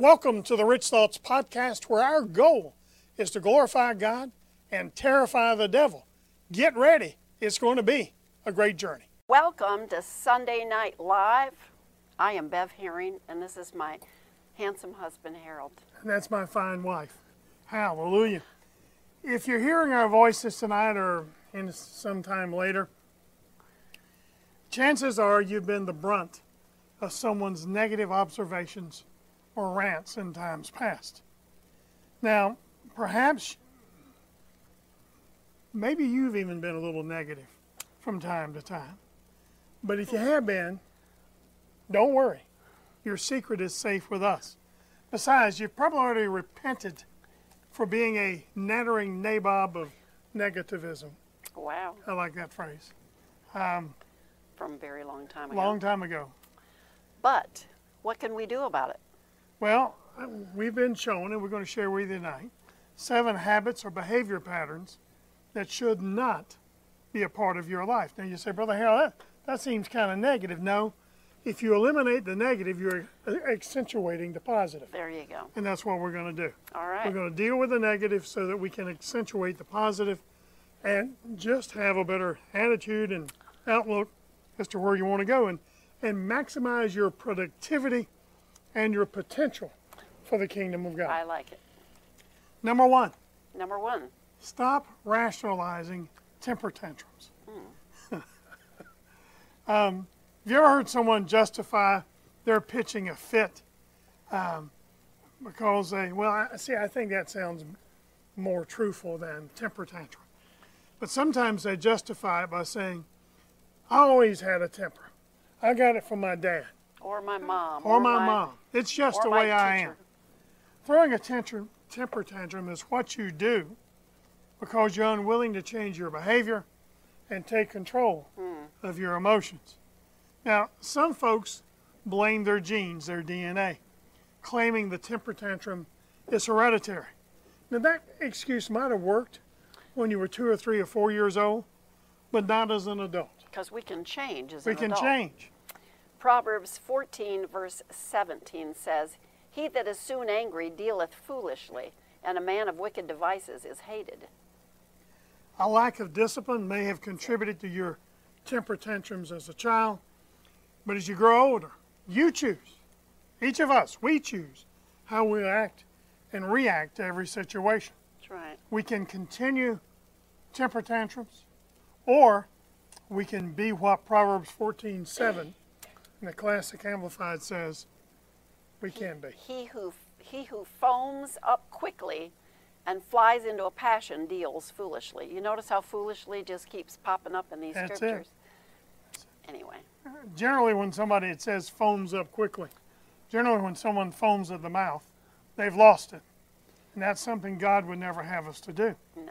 Welcome to the Rich Thoughts Podcast, where our goal is to glorify God and terrify the devil. Get ready. It's going to be a great journey. Welcome to Sunday Night Live. I am Bev Herring, and this is my handsome husband, Harold. And that's my fine wife. Hallelujah. If you're hearing our voices tonight or in some time later, chances are you've been the brunt of someone's negative observations or rants in times past. Now, perhaps, maybe you've even been a little negative from time to time. But if you have been, don't worry. Your secret is safe with us. Besides, you've probably already repented for being a nattering nabob of negativism. Wow. I like that phrase. From a very long time ago. Long time ago. But what can we do about it? Well, we've been shown, and we're going to share with you tonight, 7 habits or behavior patterns that should not be a part of your life. Now you say, Brother Harold, that seems kind of negative. No, if you eliminate the negative, you're accentuating the positive. There you go. And that's what we're going to do. All right. We're going to deal with the negative so that we can accentuate the positive and just have a better attitude and outlook as to where you want to go and maximize your productivity and your potential for the kingdom of God. I like it. Number 1. Number 1. Stop rationalizing temper tantrums. Have you ever heard someone justify their pitching a fit because they, I think that sounds more truthful than temper tantrum. But sometimes they justify it by saying, I always had a temper. I got it from my dad. Or my mom. Or my mom. It's just the way I am. Throwing a temper tantrum is what you do because you're unwilling to change your behavior and take control of your emotions. Now, some folks blame their genes, their DNA, claiming the temper tantrum is hereditary. Now, that excuse might have worked when you were 2 or 3 or 4 years old, but not as an adult. Because we can change as an adult. We can change. Proverbs 14, verse 17 says, He that is soon angry dealeth foolishly, and a man of wicked devices is hated. A lack of discipline may have contributed to your temper tantrums as a child, but as you grow older, you choose. Each of us, we choose how we act and react to every situation. That's right. We can continue temper tantrums, or we can be what Proverbs 14:7 in the Classic Amplified says we can be. He who foams up quickly and flies into a passion deals foolishly. You notice how foolishly just keeps popping up in these That's scriptures? It. Anyway. Generally when somebody, it says foams up quickly, generally when someone foams at the mouth, they've lost it. And that's something God would never have us to do. No.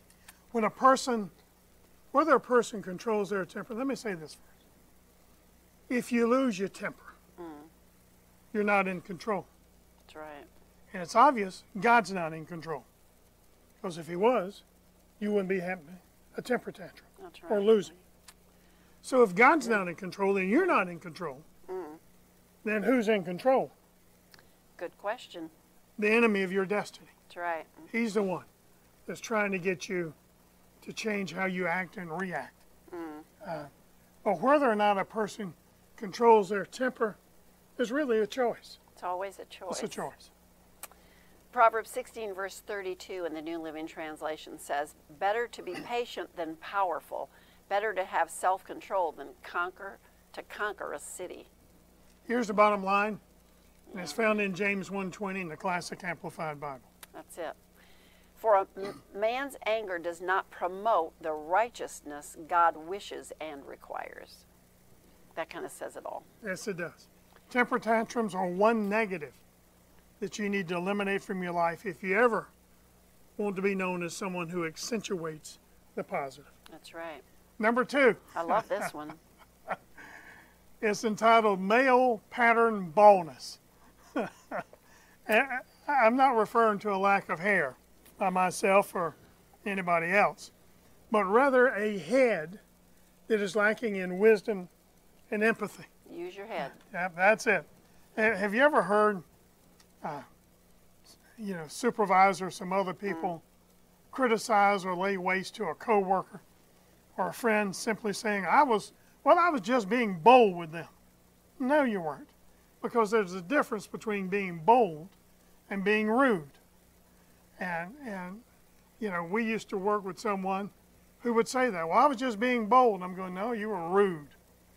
Whether a person controls their temper, let me say this first. If you lose your temper, you're not in control. That's right. And it's obvious God's not in control. Because if he was, you wouldn't be having a temper tantrum. That's right. Or losing. So if God's not in control, then you're not in control. Then who's in control? Good question. The enemy of your destiny. That's right. He's the one that's trying to get you to change how you act and react. But whether or not a person controls their temper is really a choice. It's always a choice. It's a choice. Proverbs 16, verse 32 in the New Living Translation says, Better to be patient than powerful. Better to have self-control than to conquer a city. Here's the bottom line, and it's found in James 1:20 in the Classic Amplified Bible. That's it. For a man's anger does not promote the righteousness God wishes and requires. That kind of says it all. Yes, it does. Temper tantrums are one negative that you need to eliminate from your life if you ever want to be known as someone who accentuates the positive. That's right. Number 2. I love this one. It's entitled Male Pattern Baldness. I'm not referring to a lack of hair by myself or anybody else, but rather a head that is lacking in wisdom and empathy. Use your head. Yeah, that's it. Have you ever heard supervisor, some other people, criticize or lay waste to a coworker or a friend simply saying, I was just being bold with them. No, you weren't. Because there's a difference between being bold and being rude. And we used to work with someone who would say that. Well, I was just being bold. And I'm going, no, you were rude.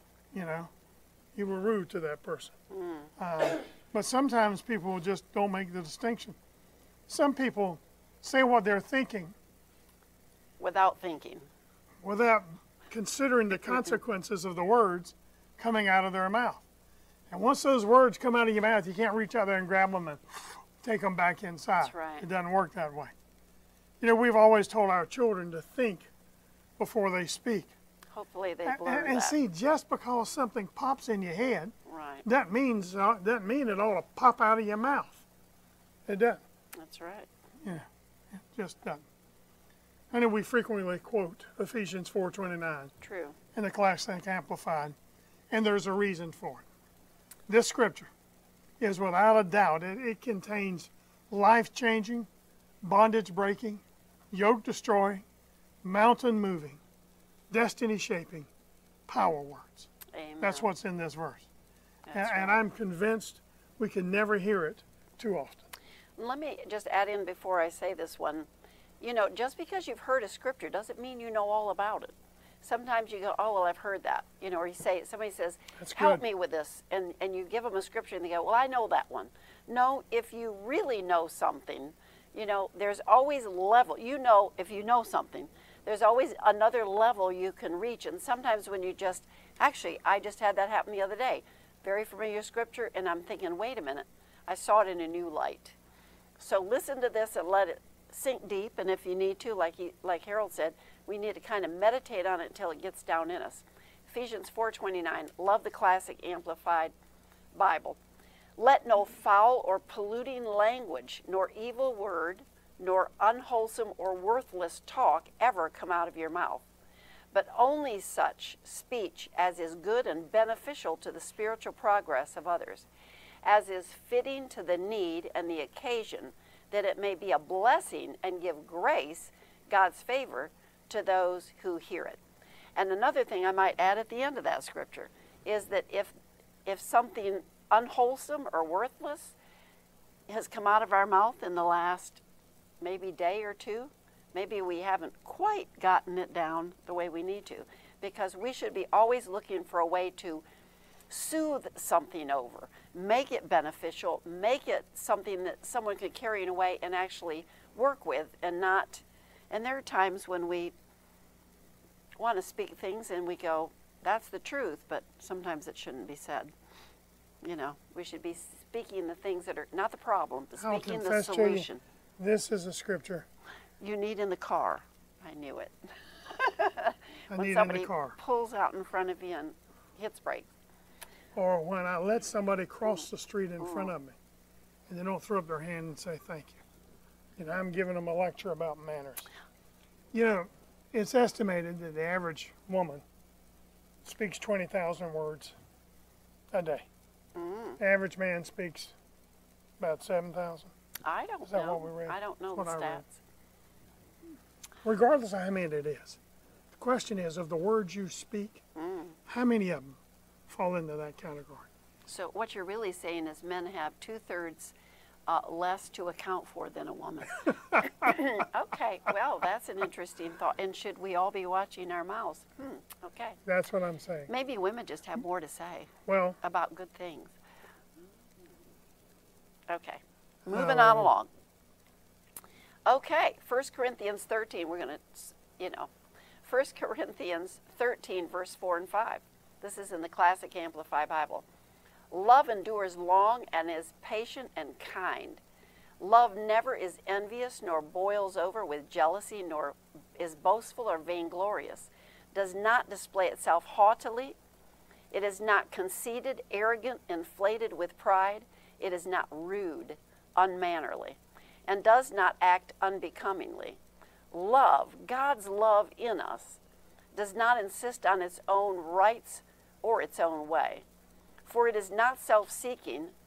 You were rude to that person. But sometimes people just don't make the distinction. Some people say what they're thinking without thinking, without considering the consequences of the words coming out of their mouth. And once those words come out of your mouth, you can't reach out there and grab them and take them back inside. That's right. It doesn't work that way. We've always told our children to think before they speak. Hopefully they've learned and that. see, just because something pops in your head, right. doesn't mean it ought to pop out of your mouth. It doesn't. That's right. Yeah, it just doesn't. And then we frequently quote Ephesians 4:29 True. in the Classic Amplified, and there's a reason for it. This scripture is without a doubt, it contains life-changing, bondage-breaking, yoke-destroying, mountain-moving, destiny-shaping power words. Amen. That's what's in this verse. That's And right. I'm convinced we can never hear it too often. Let me just add in before I say this one. Just because you've heard a scripture doesn't mean you know all about it. Sometimes you go, oh, well, I've heard that. Or somebody says, That's help good. me with this. And you give them a scripture and they go, well, I know that one. No, if you really know something, there's always a level. If you know something, there's always another level you can reach. And sometimes when I just had that happen the other day. Very familiar scripture, and I'm thinking, wait a minute, I saw it in a new light. So listen to this and let it sink deep, and if you need to, like Harold said, we need to kind of meditate on it until it gets down in us. Ephesians 4:29, love the Classic Amplified Bible. Let no foul or polluting language, nor evil word, nor unwholesome or worthless talk ever come out of your mouth, but only such speech as is good and beneficial to the spiritual progress of others, as is fitting to the need and the occasion, that it may be a blessing and give grace, God's favor, to those who hear it. And another thing I might add at the end of that scripture is that if something unwholesome or worthless has come out of our mouth in the last maybe day or two, maybe we haven't quite gotten it down the way we need to, because we should be always looking for a way to soothe something over, make it beneficial, make it something that someone could carry away and actually work with, and there are times when we want to speak things and we go, that's the truth, but sometimes it shouldn't be said. We should be speaking the things that are not the problem, but I'll speaking the confess to you, solution. this is a scripture You need in the car. I knew it. I When need in somebody the car. pulls out in front of you and hits brakes. Or when I let somebody cross the street in front of me and they don't throw up their hand and say thank you. I'm giving them a lecture about manners. It's estimated that the average woman speaks 20,000 words a day. The average man speaks about 7,000. I don't Is that know. what we read? I don't know the That's what I read. stats. Regardless of how many it is, the question is, of the words you speak, how many of them fall into that category? So what you're really saying is men have 2/3 less to account for than a woman. Okay, well, that's an interesting thought. And should we all be watching our mouths? Okay. That's what I'm saying. Maybe women just have more to say Well, about good things. Okay, moving on along. Okay, 1 Corinthians 13, we're going to, 1 Corinthians 13, verse 4 and 5. This is in the Classic Amplified Bible. Love endures long and is patient and kind. Love never is envious, nor boils over with jealousy, nor is boastful or vainglorious, does not display itself haughtily. It is not conceited, arrogant, inflated with pride. It is not rude, unmannerly, and does not act unbecomingly. Love, God's love in us, does not insist on its own rights or its own way. For it is not self-seeking.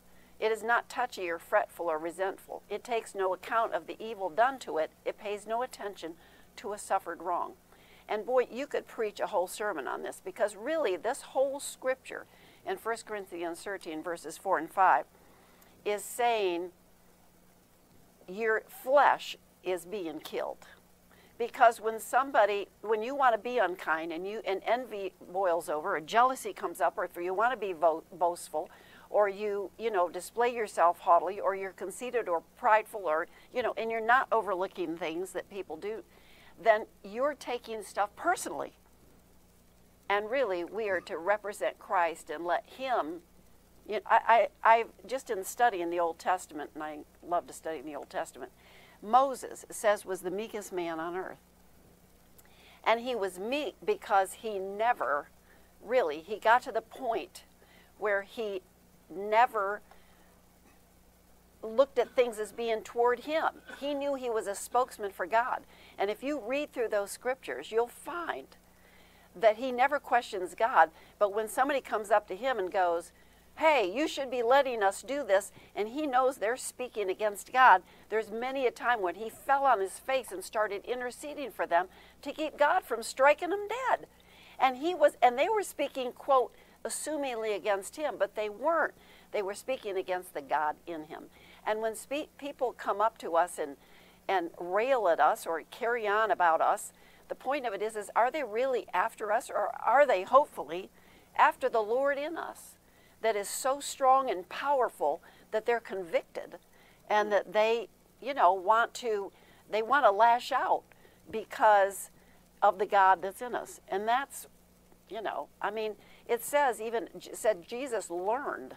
It is not touchy or fretful or resentful. It takes no account of the evil done to it. It pays no attention to a suffered wrong. And boy, you could preach a whole sermon on this, because really this whole scripture in 1 Corinthians 13 verses 4 and 5 is saying your flesh is being killed. Because when you want to be unkind and envy boils over, or jealousy comes up, or if you want to be boastful, or you display yourself haughtily, or you're conceited or prideful, or and you're not overlooking things that people do, then you're taking stuff personally. And really, we are to represent Christ and let Him. I just in studying the Old Testament, and I love to study in the Old Testament, Moses, it says, was the meekest man on earth. And he was meek because he got to the point where he never looked at things as being toward him. He knew he was a spokesman for God. And if you read through those scriptures, you'll find that he never questions God. But when somebody comes up to him and goes, hey, you should be letting us do this, and he knows they're speaking against God, there's many a time when he fell on his face and started interceding for them to keep God from striking them dead. And they were speaking, quote, assumingly against him, but they weren't. They were speaking against the God in him. And when people come up to us and rail at us or carry on about us, the point of it is are they really after us, or are they hopefully after the Lord in us, that is so strong and powerful that they're convicted, and that they want to lash out because of the God that's in us. And that's it said Jesus learned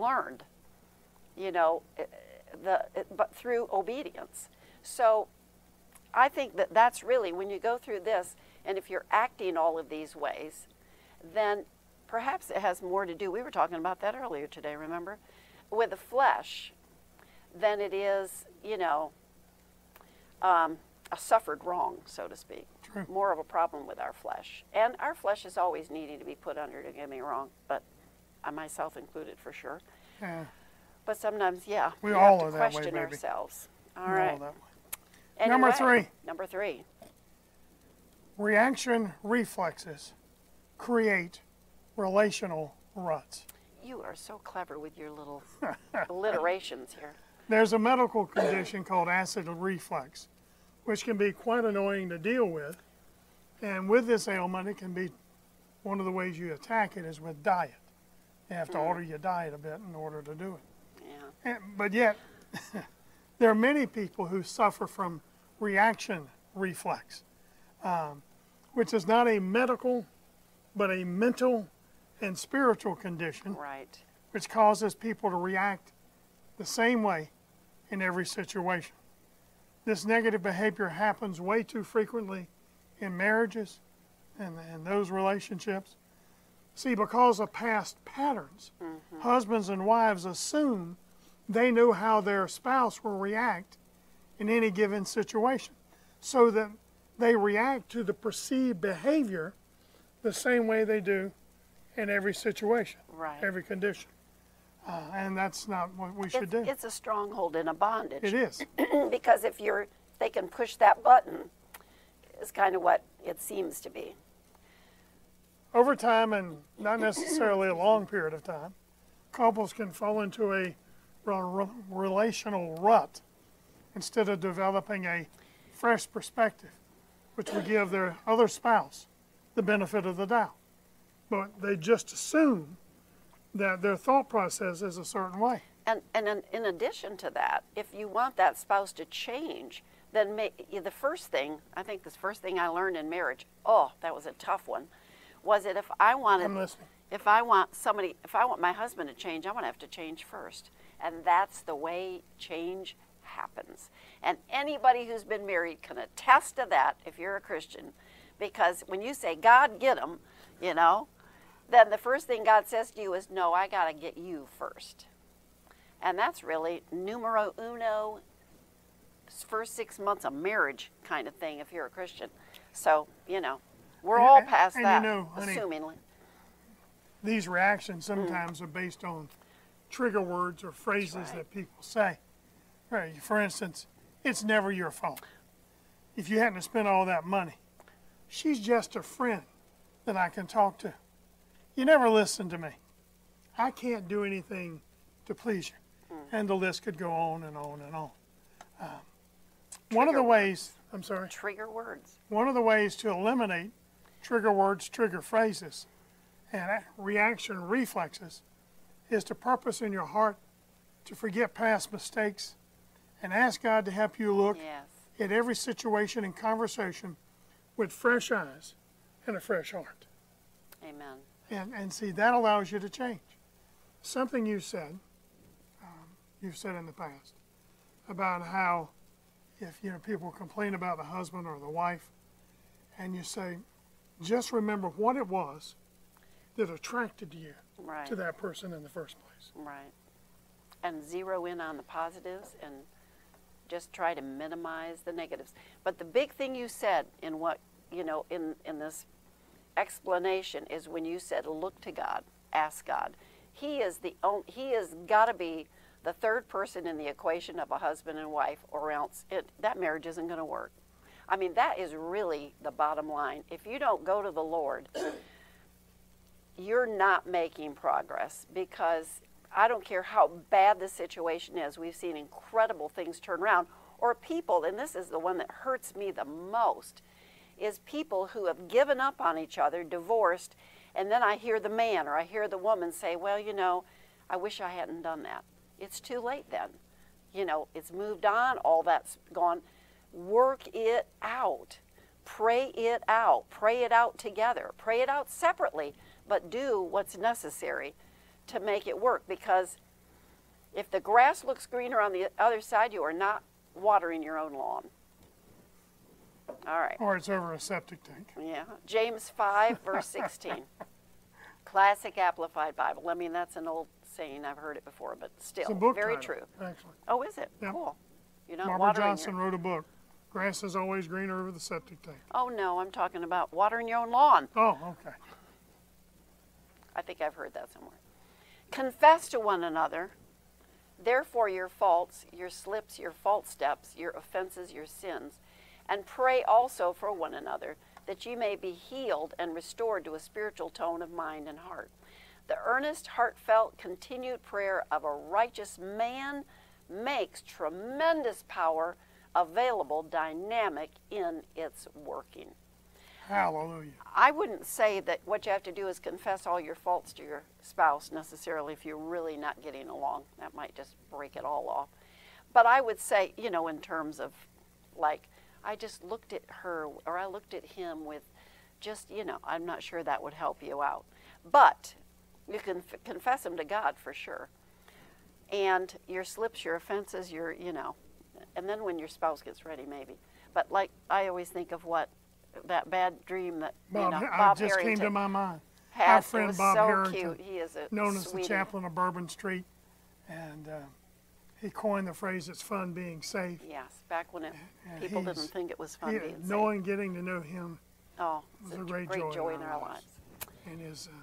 but through obedience. So I think that's really, when you go through this, and if you're acting all of these ways, then perhaps it has more to do, we were talking about that earlier today, remember, with the flesh, than it is, a suffered wrong, so to speak. True. More of a problem with our flesh. And our flesh is always needing to be put under, don't get me wrong, but I myself included for sure. Yeah. But sometimes, we have all to are that way, question baby. ourselves. All We're right. all that way. Anyway, Number 3. 3. Reaction reflexes create relational ruts. You are so clever with your little alliterations here. There's a medical condition called acid reflux, which can be quite annoying to deal with. And with this ailment, it can be one of the ways you attack it is with diet. You have to alter your diet a bit in order to do it. Yeah. But yet, there are many people who suffer from reaction reflex, which is not a medical, but a mental and spiritual condition, Right. which causes people to react the same way in every situation. This negative behavior happens way too frequently in marriages and those relationships. See, because of past patterns, husbands and wives assume they know how their spouse will react in any given situation, so that they react to the perceived behavior the same way they do in every situation, Right. every condition. And that's not what we should do. It's a stronghold and a bondage. It is. Because if they can push that button, is kind of what it seems to be. Over time, and not necessarily a long period of time, couples can fall into a relational rut instead of developing a fresh perspective, which would give their other spouse the benefit of the doubt. But they just assume that their thought process is a certain way. And in addition to that, if you want that spouse to change, then the first thing I learned in marriage, that was a tough one, was that if I want my husband to change, I'm going to have to change first. And that's the way change happens. And anybody who's been married can attest to that if you're a Christian. Because when you say, God, get him, then the first thing God says to you is, no, I got to get you first. And that's really numero uno, first 6 months of marriage kind of thing if you're a Christian. So, we're all past that, honey, assumingly. These reactions sometimes are based on trigger words or phrases right. that people say. Right. For instance, it's never your fault. If you hadn't to spend all that money, she's just a friend that I can talk to. You never listen to me. I can't do anything to please you. And the list could go on and on and on. One of the ways, I'm sorry, Trigger words. one of the ways to eliminate trigger words, trigger phrases, and reaction reflexes is to purpose in your heart to forget past mistakes and ask God to help you look Yes. at every situation and conversation with fresh eyes and a fresh heart. Amen. And see, that allows you to change. Something you've said in the past about how if people complain about the husband or the wife, and you say, just remember what it was that attracted you Right. to that person in the first place. Right. And zero in on the positives and just try to minimize the negatives. But the big thing you said in what, in this explanation is when you said, look to God, ask God. He has got to be the third person in the equation of a husband and wife, or else that marriage isn't going to work. I mean, that is really the bottom line. If you don't go to the Lord, you're not making progress, because I don't care how bad the situation is. We've seen incredible things turn around. Or people, and this is the one that hurts me the most, is people who have given up on each other, divorced, and then I hear the man or I hear the woman say, well, I wish I hadn't done that. It's too late then. It's moved on, all that's gone. Work it out. Pray it out. Pray it out together. Pray it out separately, but do what's necessary to make it work, because if the grass looks greener on the other side, you are not watering your own lawn. All right. Or it's over a septic tank. Yeah. James 5, verse 16. Classic Amplified Bible. I mean, that's an old saying. I've heard it before, but still, It's a book very title, true. actually. Oh, is it? Yep. Cool. You're not Barbara watering Johnson wrote a book, Grass is Always Greener Over the Septic Tank. Oh, no, I'm talking about watering your own lawn. Oh, okay. I think I've heard that somewhere. Confess to one another, therefore, your faults, your slips, your false steps, your offenses, your sins, and pray also for one another, that ye may be healed and restored to a spiritual tone of mind and heart. The earnest, heartfelt, continued prayer of a righteous man makes tremendous power available, dynamic in its working. Hallelujah. I wouldn't say that what you have to do is confess all your faults to your spouse necessarily if you're really not getting along. That might just break it all off. But I would say, in terms of like, I just looked at her or I looked at him with just, I'm not sure that would help you out. But you can confess them to God for sure. And your slips, your offenses, and then when your spouse gets ready, maybe. But like, I always think of that bad dream that Bob just Harrington came to my mind. had. Our friend It was Bob so Harrington, cute. He is a known as the sweetie. chaplain of Bourbon Street, and he coined the phrase, it's fun being safe. Yes, back when And people he's- didn't think it was fun being safe. Knowing, getting to know him Oh, was it's a great joy in our lives. And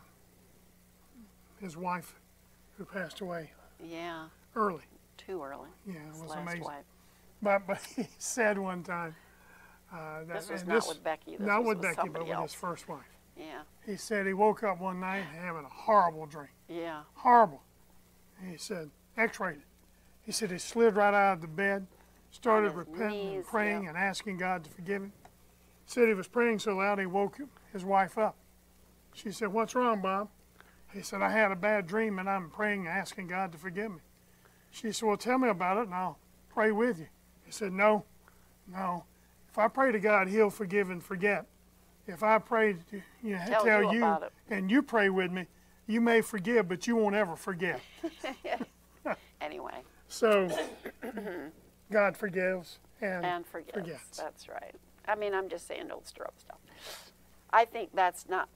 his wife, who passed away Yeah, early. too early. Yeah, it His was last amazing. wife. But he said one time, This was not with Becky. This not was with Becky, but somebody with else. his first wife. Yeah, He said he woke up one night having a horrible dream. yeah. Horrible. And he said, X-rated. He said he slid right out of the bed, started On his repenting knees, and praying yeah. and asking God to forgive him. Said he was praying so loud he woke his wife up. She said, what's wrong, Bob? He said, I had a bad dream and I'm praying and asking God to forgive me. She said, well, tell me about it and I'll pray with you. He said, no. If I pray to God, he'll forgive and forget. If I pray to tell you about it. and you pray with me, you may forgive, but you won't ever forget. Anyway, So God forgives and forgets. forgets. That's right. I mean, I'm just saying don't stir up stuff. I think that's not.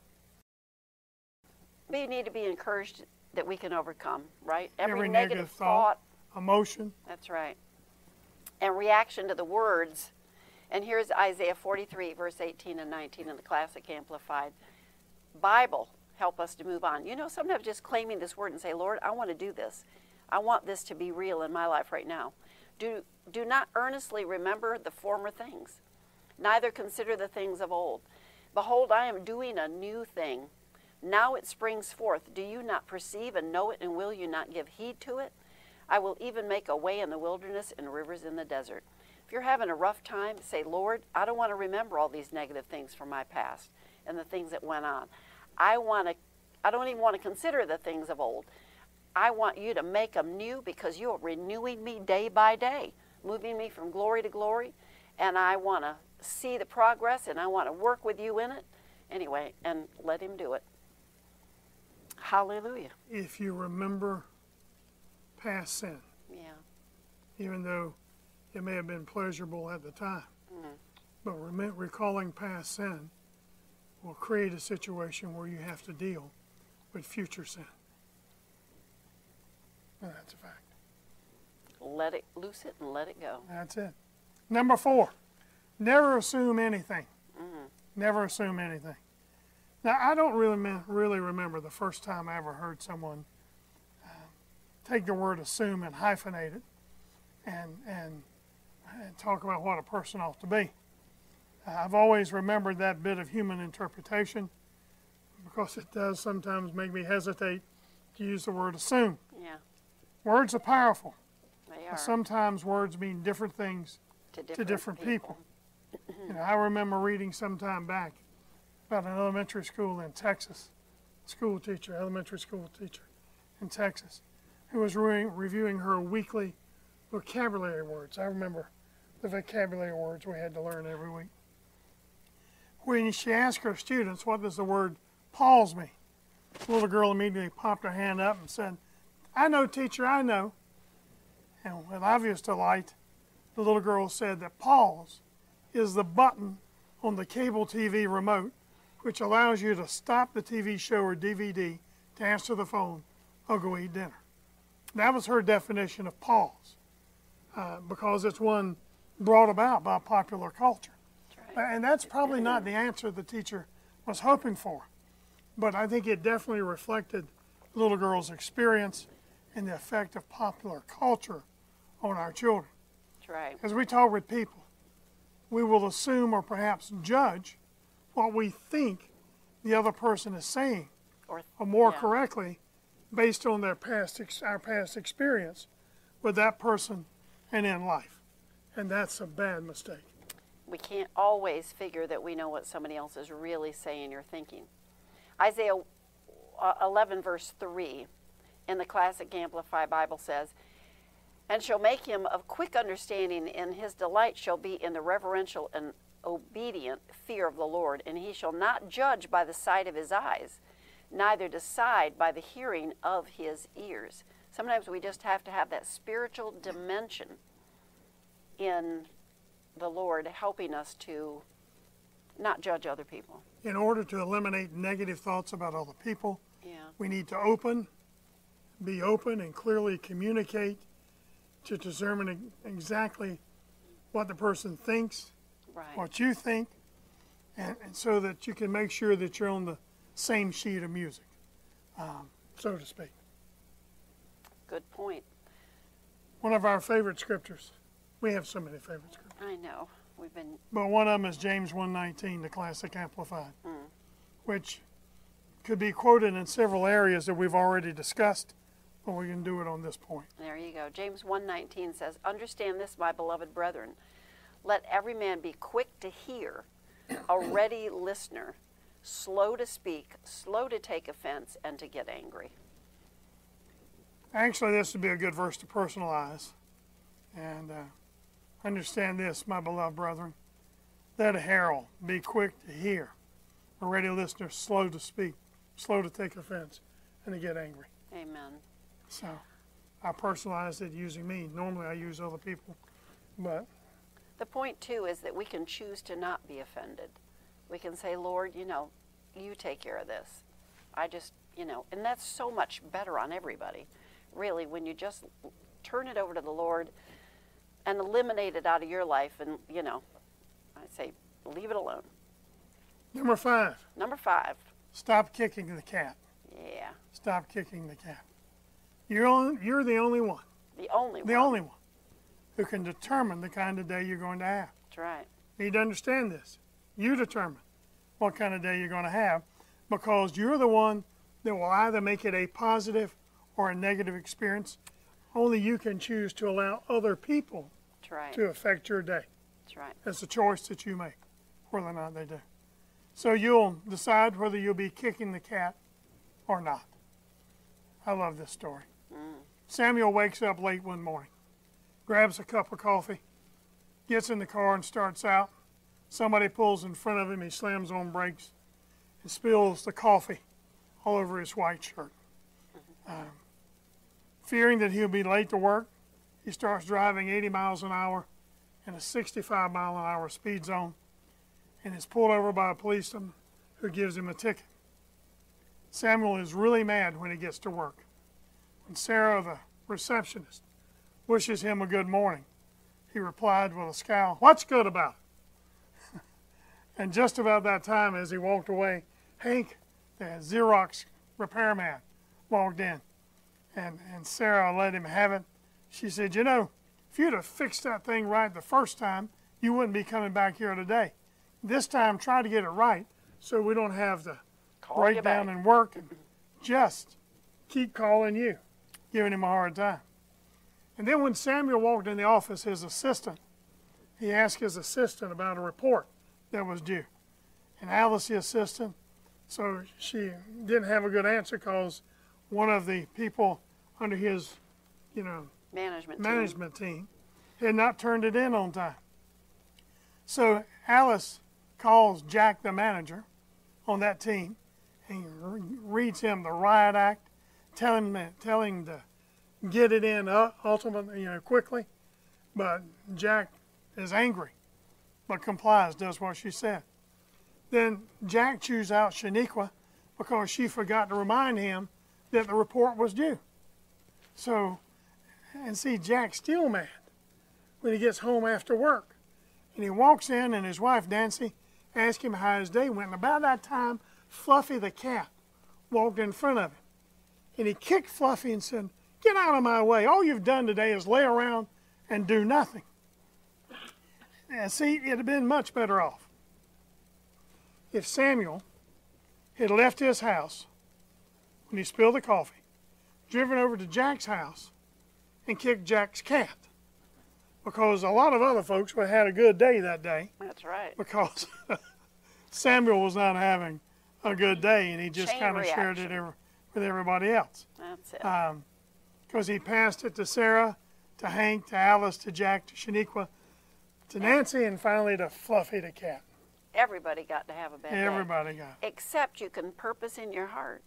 We need to be encouraged that we can overcome, right? Every negative thought. Emotion. That's right. And reaction to the words. And here's Isaiah 43, verse 18 and 19 in the Classic Amplified Bible. Help us to move on. Sometimes just claiming this word and say, Lord, I want to do this. I want this to be real in my life right now. Do not earnestly remember the former things, neither consider the things of old. Behold, I am doing a new thing. Now it springs forth. Do you not perceive and know it, and will you not give heed to it? I will even make a way in the wilderness and rivers in the desert. If you're having a rough time, say, Lord, I don't want to remember all these negative things from my past and the things that went on. I don't even want to consider the things of old. I want you to make them new, because you are renewing me day by day, moving me from glory to glory, and I want to see the progress, and I want to work with you in it. Anyway, and let him do it. Hallelujah. If you remember past sin, Yeah. even though it may have been pleasurable at the time, but recalling past sin will create a situation where you have to deal with future sin. And that's a fact. Let it loose it and let it go. That's it. Number 4, never assume anything. Never assume anything. Now, I don't really remember the first time I ever heard someone take the word assume and hyphenate it and talk about what a person ought to be. I've always remembered that bit of human interpretation, because it does sometimes make me hesitate to use the word assume. Yeah, Words are powerful. they are. Sometimes words mean different things to different people. You know, I remember reading some time back about an elementary school in Texas, elementary school teacher in Texas, who was reviewing her weekly vocabulary words. I remember the vocabulary words we had to learn every week. When she asked her students, what does the word pause mean? The little girl immediately popped her hand up and said, I know, teacher, I know. And with obvious delight, the little girl said that pause is the button on the cable TV remote which allows you to stop the TV show or DVD to answer the phone or go eat dinner. That was her definition of pause, because it's one brought about by popular culture. That's right. And that's probably not the answer the teacher was hoping for, but I think it definitely reflected the little girl's experience and the effect of popular culture on our children. That's right. As we talk with people, we will assume or perhaps judge what we think the other person is saying, or more correctly, based on our past experience with that person and in life. And that's a bad mistake. We can't always figure that we know what somebody else is really saying or thinking. Isaiah 11 verse 3 in the Classic Amplified Bible says, and shall make him of quick understanding, and his delight shall be in the reverential and obedient fear of the Lord, and he shall not judge by the sight of his eyes, neither decide by the hearing of his ears. Sometimes we just have to have that spiritual dimension in the Lord helping us to not judge other people. In order to eliminate negative thoughts about other people, we need to be open and clearly communicate to determine exactly what the person thinks, what you think, and so that you can make sure that you're on the same sheet of music, so to speak. Good point. One of our favorite scriptures. We have so many favorite scriptures. I know. But one of them is James 1:19, the Classic Amplified, which could be quoted in several areas that we've already discussed, but we can do it on this point. There you go. James 1:19 says, understand this, my beloved brethren. Let every man be quick to hear, a ready listener, slow to speak, slow to take offense, and to get angry. Actually, this would be a good verse to personalize. And understand this, my beloved brethren. Let a herald be quick to hear, a ready listener, slow to speak, slow to take offense, and to get angry. Amen. So I personalized it using me. Normally I use other people, but the point, too, is that we can choose to not be offended. We can say, Lord, you take care of this. And that's so much better on everybody, really, when you just turn it over to the Lord and eliminate it out of your life and, I say, leave it alone. Number 5. Number 5. Stop kicking the cat. Yeah. Stop kicking the cat. You're the only one. The only one. The only one who can determine the kind of day you're going to have. That's right. You need to understand this. You determine what kind of day you're going to have, because you're the one that will either make it a positive or a negative experience. Only you can choose to allow other people That's right. to affect your day. That's right. It's a choice that you make, whether or not they do. So you'll decide whether you'll be kicking the cat or not. I love this story. Samuel wakes up late one morning, grabs a cup of coffee, gets in the car and starts out. Somebody pulls in front of him, he slams on brakes and spills the coffee all over his white shirt. Fearing that he'll be late to work, he starts driving 80 miles an hour in a 65 mile an hour speed zone and is pulled over by a policeman who gives him a ticket. Samuel is really mad when he gets to work. When Sarah, the receptionist, wishes him a good morning, he replied with a scowl, "What's good about it?" And just about that time, as he walked away, Hank, the Xerox repairman, walked in. And Sarah let him have it. She said, "You know, if you'd have fixed that thing right the first time, you wouldn't be coming back here today. This time, try to get it right so we don't have to break down and work and just keep calling you," giving him a hard time. And then when Samuel walked in the office, his assistant, he asked his assistant about a report that was due. And Alice, the assistant, so she didn't have a good answer because one of the people under his, management team had not turned it in on time. So Alice calls Jack, the manager on that team, and reads him the riot act, telling him to get it in ultimately, quickly. But Jack is angry, but complies, does what she said. Then Jack chews out Shaniqua because she forgot to remind him that the report was due. So, and see, Jack's still mad when he gets home after work. And he walks in and his wife, Nancy, asks him how his day went. And about that time, Fluffy the cat walked in front of him. And he kicked Fluffy and said, "Get out of my way. All you've done today is lay around and do nothing." And see, it'd have been much better off if Samuel had left his house when he spilled the coffee, driven over to Jack's house, and kicked Jack's cat. Because a lot of other folks would have had a good day that day. That's right. Because Samuel was not having a good day, and he just Chain kind of shared reaction. it with everybody else. That's it. Because he passed it to Sarah, to Hank, to Alice, to Jack, to Shaniqua, to Nancy, and finally to Fluffy the cat. Everybody got to have a bad day. Everybody got it. Except you can purpose in your heart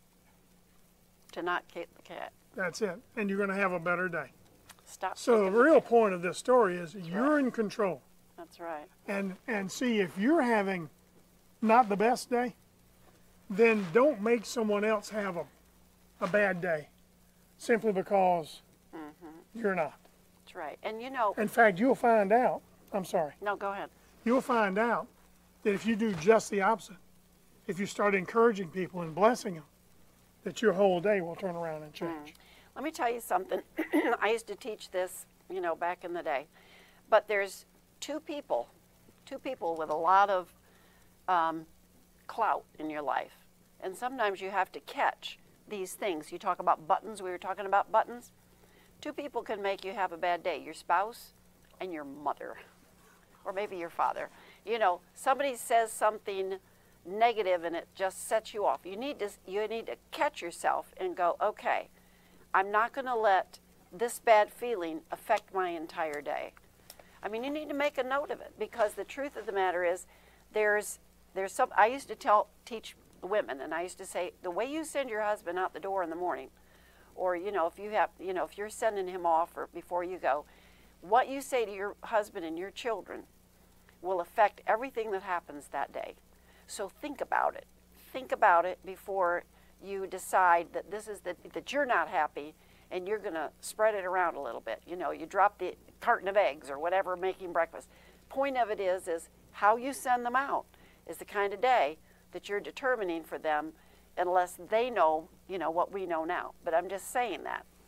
to not kick the cat. That's it. And you're going to have a better day. Stop. So the kicking the real cat. point of this story is you're in control. That's right. And see, if you're having not the best day, then don't make someone else have a bad day simply because you're not. That's right. And In fact, you'll find out, I'm sorry, no, go ahead. you'll find out that if you do just the opposite, if you start encouraging people and blessing them, that your whole day will turn around and change. Let me tell you something. I used to teach this, back in the day. But there's two people with a lot of clout in your life. And sometimes you have to catch these things. You talk about buttons. We were talking about buttons. Two people can make you have a bad day. Your spouse and your mother. Or maybe your father. Somebody says something negative and it just sets you off. You need to catch yourself and go, okay, I'm not going to let this bad feeling affect my entire day. I mean, you need to make a note of it, because the truth of the matter is there's some, I used to teach women, and I used to say, the way you send your husband out the door in the morning, or, if you're sending him off or before you go, what you say to your husband and your children will affect everything that happens that day. So think about it. Think about it before you decide that that you're not happy and you're going to spread it around a little bit. You drop the carton of eggs or whatever making breakfast. Point of it is how you send them out is the kind of day that you're determining for them, unless they know, what we know now. But I'm just saying that.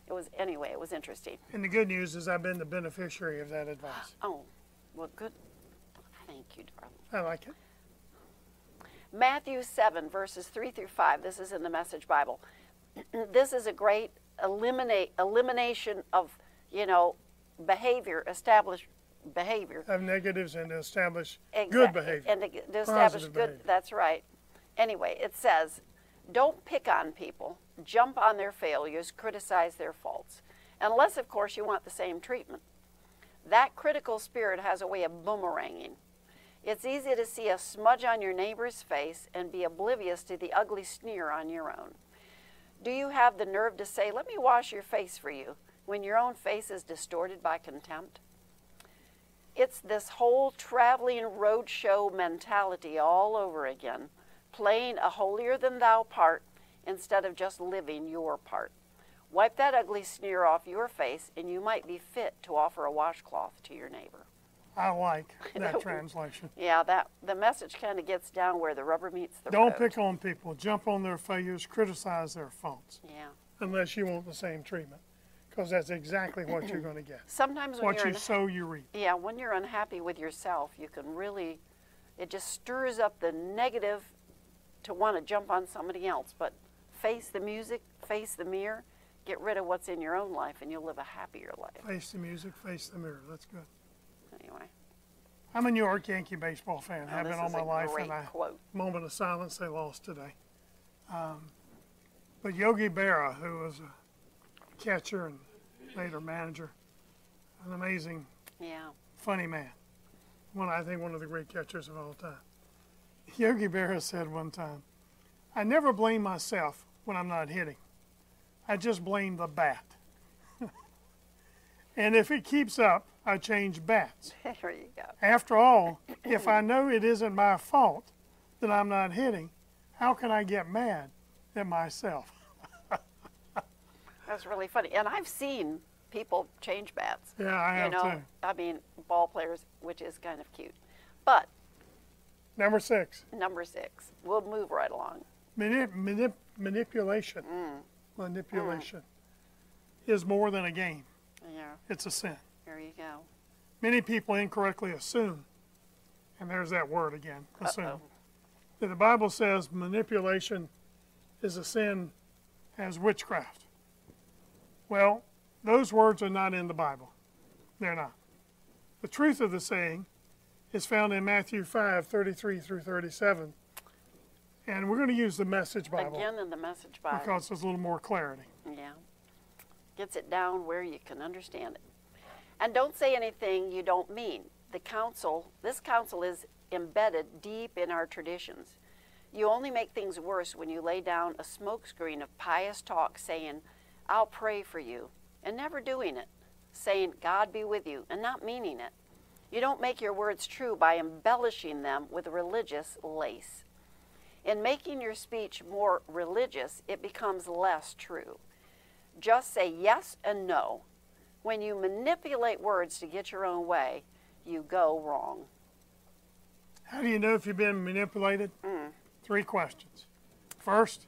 Anyway, it was interesting. And the good news is I've been the beneficiary of that advice. Oh, well, good. Thank you, darling. I like it. Matthew 7, verses 3 through 5. This is in the Message Bible. This is a great elimination of, established behavior. Of negatives and to establish good behavior. And to establish good, behavior. That's right. Anyway, it says, don't pick on people, jump on their failures, criticize their faults. Unless, of course, you want the same treatment. That critical spirit has a way of boomeranging. It's easy to see a smudge on your neighbor's face and be oblivious to the ugly sneer on your own. Do you have the nerve to say, let me wash your face for you, when your own face is distorted by contempt? It's this whole traveling roadshow mentality all over again, playing a holier-than-thou part instead of just living your part. Wipe that ugly sneer off your face, and you might be fit to offer a washcloth to your neighbor. I like that translation. Yeah, the message kind of gets down where the rubber meets the road. Don't pick on people. Jump on their failures. Criticize their faults. Yeah. Unless you want the same treatment. Because that's exactly what you're going to get. Sometimes when what you sow, you reap. Yeah, when you're unhappy with yourself, you can really, it just stirs up the negative to want to jump on somebody else. But face the music, face the mirror, get rid of what's in your own life, and you'll live a happier life. Face the music, face the mirror. That's good. Anyway. I'm a New York Yankee baseball fan. Have been all my life, great and quote. Moment of silence, they lost today. But Yogi Berra, who was a catcher and later manager, an amazing, funny man. I think one of the great catchers of all time. Yogi Berra said one time, I never blame myself when I'm not hitting. I just blame the bat. And if it keeps up, I change bats. There you go. After all, if I know it isn't my fault that I'm not hitting, how can I get mad at myself? That's really funny. And I've seen people change bats. Yeah, I have too. I mean, ball players, which is kind of cute. But Number 6. We'll move right along. Manipulation. Manipulation is more than a game. Yeah. It's a sin. There you go. Many people incorrectly assume, and there's that word again, assume, that the Bible says manipulation is a sin as witchcraft. Well, those words are not in the Bible. They're not. The truth of the saying is found in Matthew 5:33 through 37. And we're going to use the Message Bible. Again in the Message Bible. Because there's a little more clarity. Yeah. Gets it down where you can understand it. And don't say anything you don't mean. This counsel is embedded deep in our traditions. You only make things worse when you lay down a smokescreen of pious talk saying, I'll pray for you, and never doing it, saying, God be with you, and not meaning it. You don't make your words true by embellishing them with religious lace. In making your speech more religious, it becomes less true. Just say yes and no. When you manipulate words to get your own way, you go wrong. How do you know if you've been manipulated? 3 questions. First,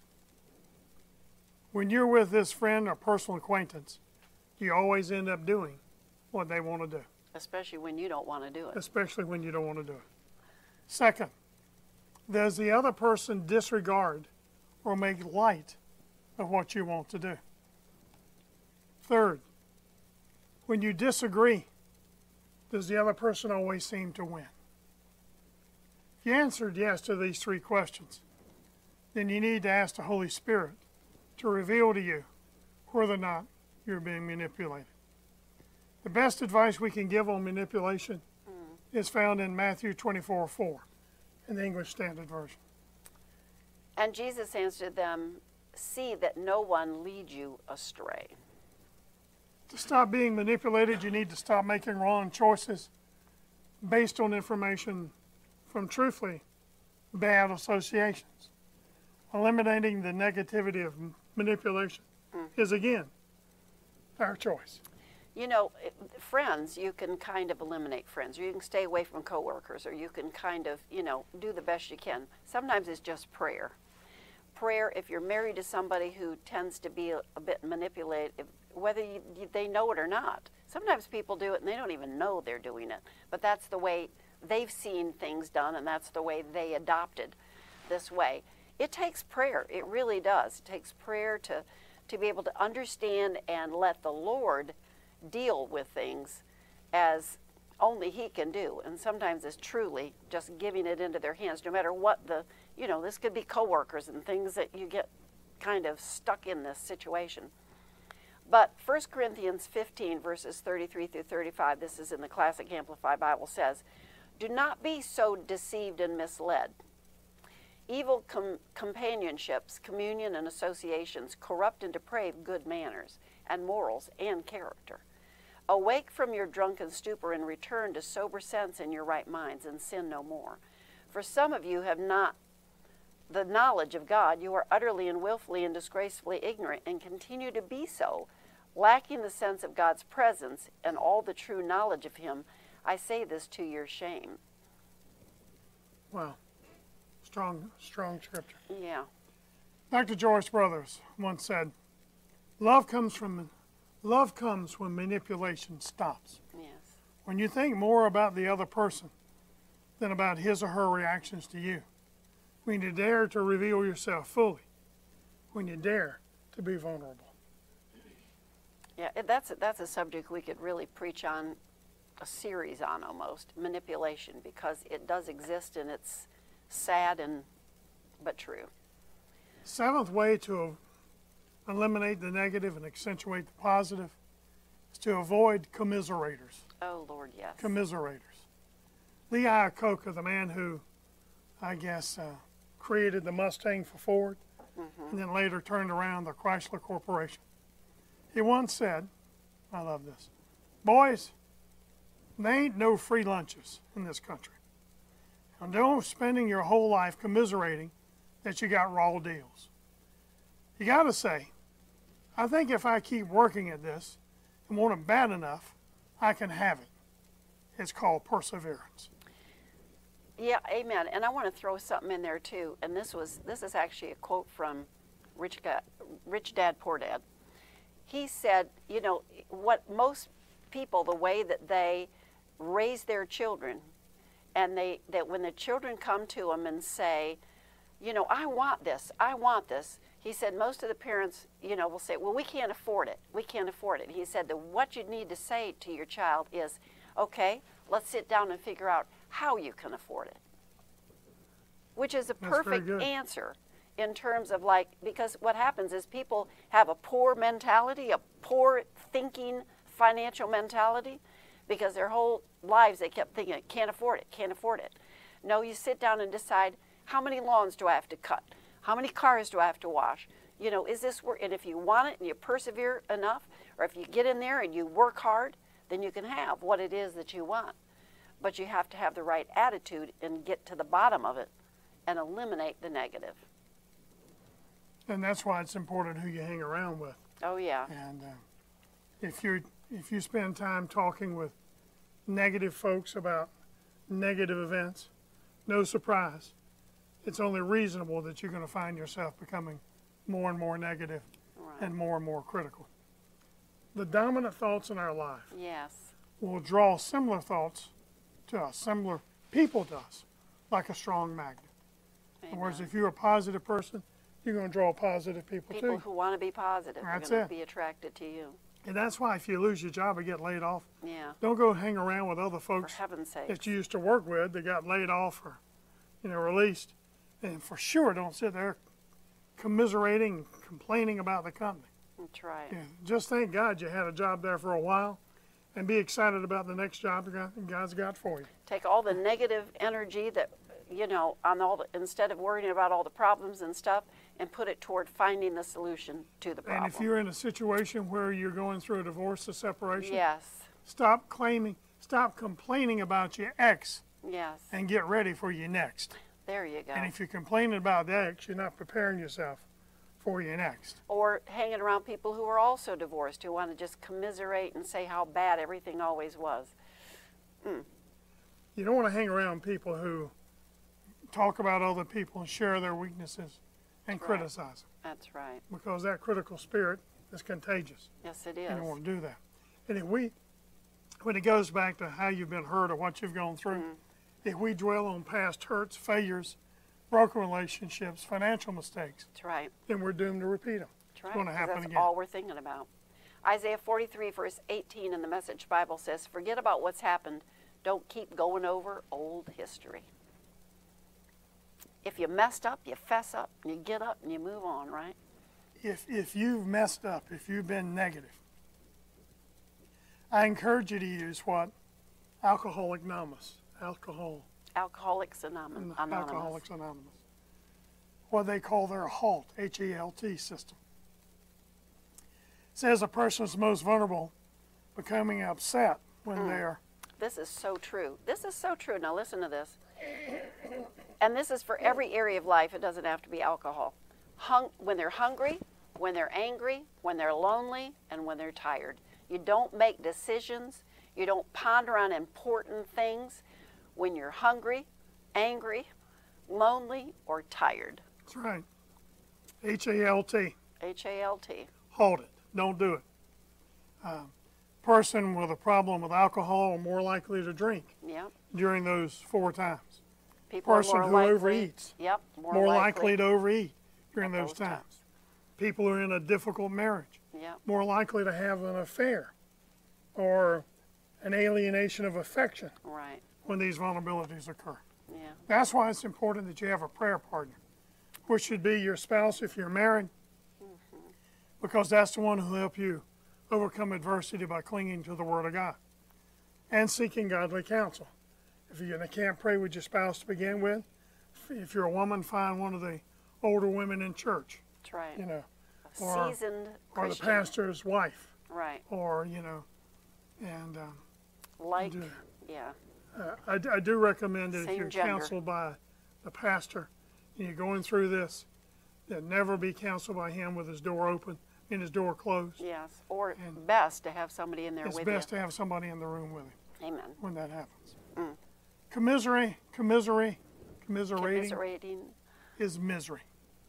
when you're with this friend or personal acquaintance, do you always end up doing what they want to do? Especially when you don't want to do it. Especially when you don't want to do it. Second, does the other person disregard or make light of what you want to do? Third, when you disagree, does the other person always seem to win? If you answered yes to these 3 questions, then you need to ask the Holy Spirit to reveal to you whether or not you're being manipulated. The best advice we can give on manipulation is found in Matthew 24:4 in the English Standard Version. And Jesus answered them, see that no one lead you astray. To stop being manipulated, you need to stop making wrong choices based on information from truthfully bad associations. Eliminating the negativity of manipulation is, again, our choice. You know, friends, you can kind of eliminate friends, or you can stay away from coworkers, or you can kind of, do the best you can. Sometimes it's just prayer. prayer. If you're married to somebody who tends to be a bit manipulative, whether they know it or not. Sometimes people do it and they don't even know they're doing it. But that's the way they've seen things done, and that's the way they adopted this way. It takes prayer. It really does. It takes prayer to be able to understand and let the Lord deal with things as only He can do. And sometimes it's truly just giving it into their hands, no matter what this could be coworkers and things that you get kind of stuck in this situation. But 1 Corinthians 15, verses 33 through 35, this is in the Classic Amplified Bible, says, "Do not be so deceived and misled. Evil companionships, communion, and associations corrupt and deprave good manners and morals and character. Awake from your drunken stupor and return to sober sense in your right minds, and sin no more. For some of you have not the knowledge of God. You are utterly and willfully and disgracefully ignorant, and continue to be so, lacking the sense of God's presence and all the true knowledge of Him. I say this to your shame." Wow. Strong scripture. Yeah. Dr. Joyce Brothers once said, love comes when manipulation stops. Yes. When you think more about the other person than about his or her reactions to you. When you dare to reveal yourself fully. When you dare to be vulnerable. Yeah, that's a subject we could really preach on, a series on almost, manipulation, because it does exist and it's sad but true. Seventh way to eliminate the negative and accentuate the positive is to avoid commiserators. Oh, Lord, yes. Commiserators. Lee Iacocca, the man who, I guess, created the Mustang for Ford, and then later turned around the Chrysler Corporation. He once said, I love this, "Boys, there ain't no free lunches in this country. And don't spending your whole life commiserating that you got raw deals. You got to say, I think if I keep working at this and want it bad enough, I can have it." It's called perseverance. Yeah, amen. And I want to throw something in there too. And this is actually a quote from Rich Dad, Poor Dad. He said, what most people, the way that they raise their children, and that when the children come to them and say, I want this, he said most of the parents, will say, well, we can't afford it. We can't afford it. He said that what you need to say to your child is, okay, let's sit down and figure out how you can afford it. Which is a perfect answer in terms of because what happens is people have a poor mentality, a poor thinking financial mentality, because their whole lives they kept thinking, can't afford it. No, you sit down and decide, how many lawns do I have to cut? How many cars do I have to wash? Is this work? And if you want it and you persevere enough, or if you get in there and you work hard, then you can have what it is that you want. But you have to have the right attitude and get to the bottom of it and eliminate the negative. And that's why it's important who you hang around with. Oh, yeah. And if you spend time talking with negative folks about negative events, no surprise, it's only reasonable that you're going to find yourself becoming more and more negative and more critical. The dominant thoughts in our life will draw similar thoughts to us, similar people to us, like a strong magnet. Whereas if you're a positive person, you're going to draw positive people too. People who want to be positive are going to be attracted to you. And that's why if you lose your job or get laid off, don't go hang around with other folks that you used to work with that got laid off or released. And for sure, don't sit there commiserating and complaining about the company. That's right. Yeah, just thank God you had a job there for a while and be excited about the next job God's got for you. Take all the negative energy that, instead of worrying about all the problems and stuff, and put it toward finding the solution to the problem. And if you're in a situation where you're going through a divorce or separation, stop complaining about your ex and get ready for your next. There you go. And if you're complaining about the ex, you're not preparing yourself for your next. Or hanging around people who are also divorced, who want to just commiserate and say how bad everything always was. You don't want to hang around people who talk about other people and share their weaknesses and That's right. criticize them, That's right. because that critical spirit is contagious. Yes, it is. You don't want to do that. And when it goes back to how you've been hurt or what you've gone through, if we dwell on past hurts, failures, broken relationships, financial mistakes, That's right. then we're doomed to repeat them. That's right. It's going to 'cause happen that's again. all we're thinking about. Isaiah 43, verse 18 in the Message Bible says, forget about what's happened. Don't keep going over old history. If you messed up, you fess up, and you get up and you move on, right? If you've messed up, if you've been negative, I encourage you to use what Alcoholics Anonymous, Alcoholics Anonymous. Alcoholics Anonymous, what they call their HALT, H-A-L-T system. It says a person is most vulnerable becoming upset when they're This is so true. This is so true. Now listen to this. And this is for every area of life. It doesn't have to be alcohol. When they're hungry, when they're angry, when they're lonely, and when they're tired. You don't make decisions. You don't ponder on important things when you're hungry, angry, lonely, or tired. That's right. H-A-L-T. H-A-L-T. Halt it. Don't do it. Person with a problem with alcohol are more likely to drink Yep. during those 4 times. People are Person more who likely, overeats, Yep. more likely to overeat during at those those times. times. People who are in a difficult marriage, Yep. more likely to have an affair or an alienation of affection Right. when these vulnerabilities occur. Yeah. That's why it's important that you have a prayer partner, which should be your spouse if you're married, because that's the one who will help you overcome adversity by clinging to the Word of God and seeking godly counsel. If you can't pray with your spouse to begin with, if you're a woman, find one of the older women in church, That's right. you know, A or- seasoned or the Christian. pastor's wife, Right. or, you know, and Like, do yeah. I do recommend that if Same you're gender. counseled by the pastor and you're going through this, that never be counseled by him with his door open and his door closed. Yes. Or best to have somebody in there It's with best to have somebody in the room with him you. Amen. when that happens. Mm. Commiserating Commiserating. is misery.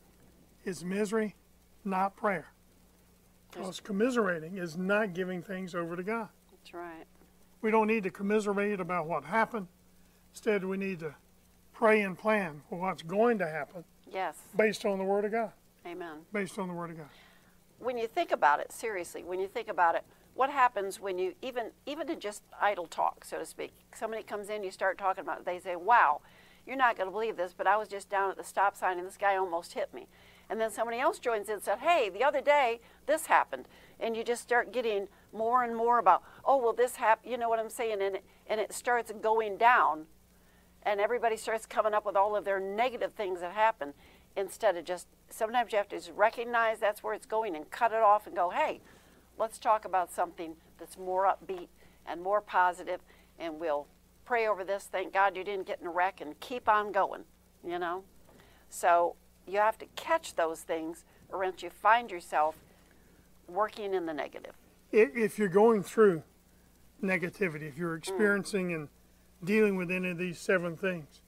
Is misery, not prayer. Because commiserating is not giving things over to God. That's right. We don't need to commiserate about what happened. Instead, we need to pray and plan for what's going to happen Yes. based on the Word of God. Amen. Based on the Word of God. When you think about it, seriously, when you think about it, what happens when you, even in just idle talk, so to speak, somebody comes in, you start talking about it, they say, wow, you're not going to believe this, but I was just down at the stop sign and this guy almost hit me. And then somebody else joins in and said, hey, the other day, this happened. And you just start getting more and more about, oh, well, this happened, you know what I'm saying? And it starts going down. And everybody starts coming up with all of their negative things that happen instead of just, sometimes you have to just recognize that's where it's going and cut it off and go, hey, let's talk about something that's more upbeat and more positive, and we'll pray over this. Thank God you didn't get in a wreck, and keep on going, you know? So you have to catch those things, or else you find yourself working in the negative. If you're going through negativity, if you're experiencing and dealing with any of these 7 things,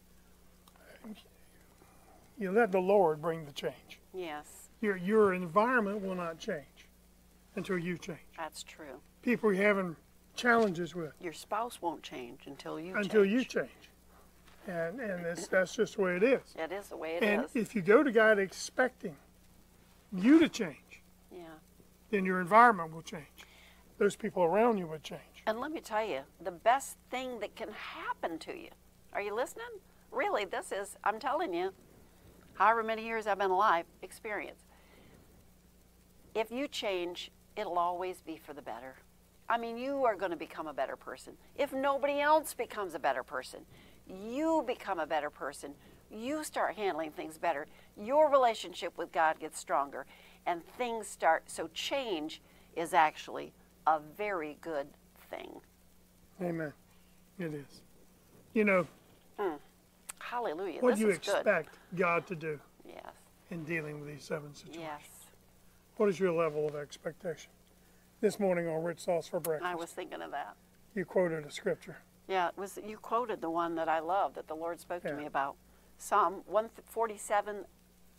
you let the Lord bring the change. Yes, Your environment will not change until you change. that's true. People you're having challenges with Your spouse won't change until you until change. you change. And that's just the way it is. It is the way it And is. if you go to God expecting you to change, Yeah. then your environment will change. Those people around you will change. And let me tell you, the best thing that can happen to you, are you listening? Really, this is, I'm telling you, however many years I've been alive, experience. If you change, it'll always be for the better. I mean, you are going to become a better person. If nobody else becomes a better person, you become a better person. You start handling things better. Your relationship with God gets stronger, and things start. So change is actually a very good thing. Amen. It is. You know, Hallelujah. what This do you is good. expect God to do Yes. in dealing with these 7 situations? Yes. What is your level of expectation? This morning on Rich Sauce for Breakfast, I was thinking of that. you quoted a scripture. Yeah, it was, you quoted the one that I love that the Lord spoke to Yeah. me about. Psalm 147,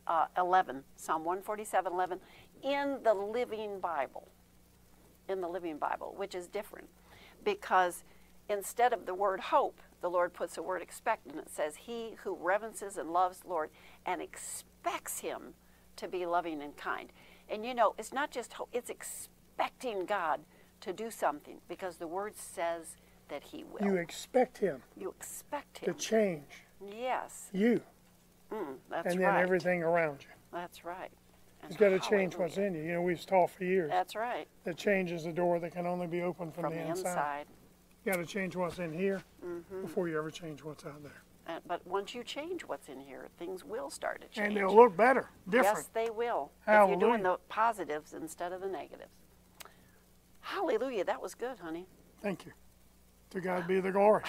11, Psalm 147:11, in the Living Bible. In the Living Bible, which is different, because instead of the word hope, the Lord puts the word expect, and it says, he who reverences and loves the Lord and expects him to be loving and kind. And you know, it's not just hope, it's expecting God to do something, because the word says that he will. You expect him You expect to him. change Yes. you That's and then right. everything around you. That's right. And He's got to change what's hallelujah. in you. You know, we've taught for years That's right. that change is the door that can only be opened from From the the inside. inside. You got to change what's in here before you ever change what's out there. But once you change what's in here, things will start to change. And they'll look better, different. Yes, they will. Hallelujah. If you're doing the positives instead of the negatives. Hallelujah. That was good, honey. Thank you. To God be the glory.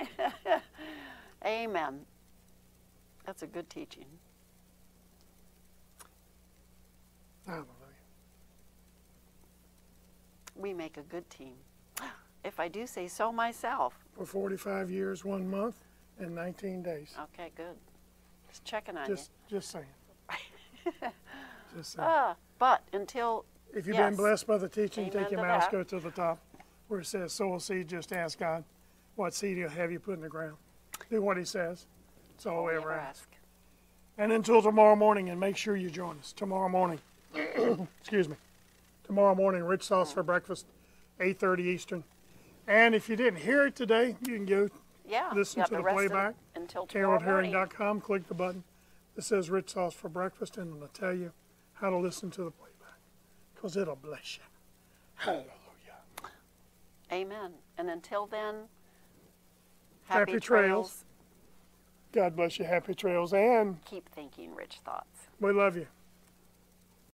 Amen. That's a good teaching. Hallelujah. We make a good team. If I do say so myself. For 45 years, 1 month, and 19 days. Okay, good. Just checking on Just saying. Just saying. you. But until, If you've yes. been blessed by the teaching, Amen take your to mouse, that. go to the top where it says sow a seed. Just ask God what seed he'll have you put in the ground. Do what he says. That's all we ever ask. And until tomorrow morning, and make sure you join us tomorrow morning. Excuse me. Tomorrow morning, Rich Sauce for Breakfast, 8:30 Eastern. And if you didn't hear it today, you can go Yeah. listen got to the rest of it playback. until tomorrow morning. CarolHerring.com, click the button that says Rich Sauce for Breakfast, and it'll tell you how to listen to the playback, because it'll bless you. Hallelujah. Amen. And until then, Happy trails. God bless you. Happy trails. And Keep thinking rich thoughts. we love you.